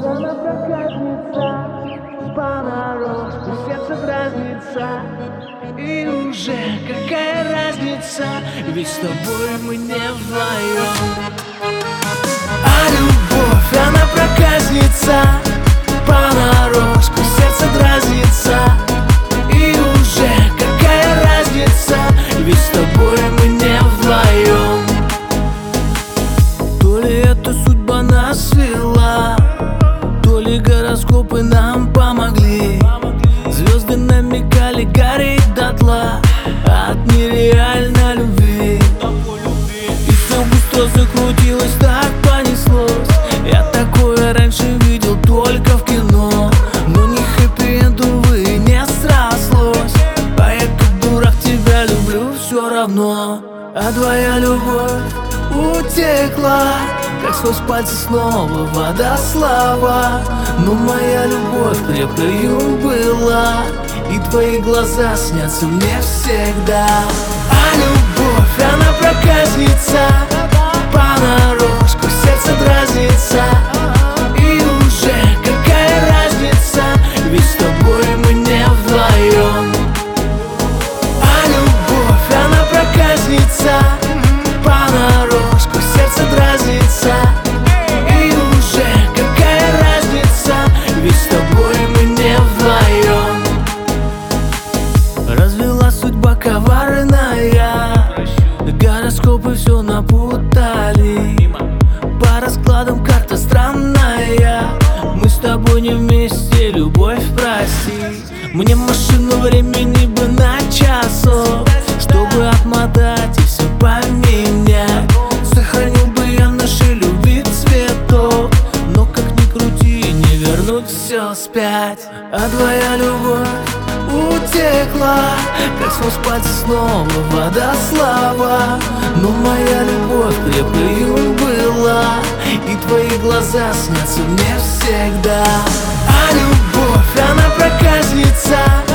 она проказница, понарошку сердце дразнится. И уже какая разница, ведь с тобой мы не вдвоем. А любовь, она проказница, понарошку сердце дразнится. И уже какая разница, ведь с тобой мы не вдвоем. То ли это судьба нас свела, то ли гороскопы нам помогли. Звезды намекали гореть дотла от нереальной любви. И все быстро закрутилось, так понеслось. Я такое раньше видел только в кино, но ни хэппи-энду, увы, не срослось. А я как дурак тебя люблю все равно. А твоя любовь утекла, как сквозь пальцы снова вода слава. Но моя любовь крепкою была, и твои глаза снятся мне всегда. А любовь, она проказница, понарошку сердце дразнится. И уже какая разница, ведь с тобой мы не вдвоем. А любовь, она проказница, понарошку сердце дразнится. И уже какая разница, ведь с тобой мы не вдвоем. Развела судьба коварная, гороскопы все напутали. По раскладам карта странная, мы с тобой не вместе, любовь, прости. Мне машину времени бы на часов, чтобы отмотать и все поменять. Сохранил бы я наши любви цветов, но как ни крути, не вернуть все спять. А твоя любовь утекла, как сквозь пальцы снова вода слава. Но моя любовь крепкою была, и твои глаза снятся мне всегда. А любовь, она проказница,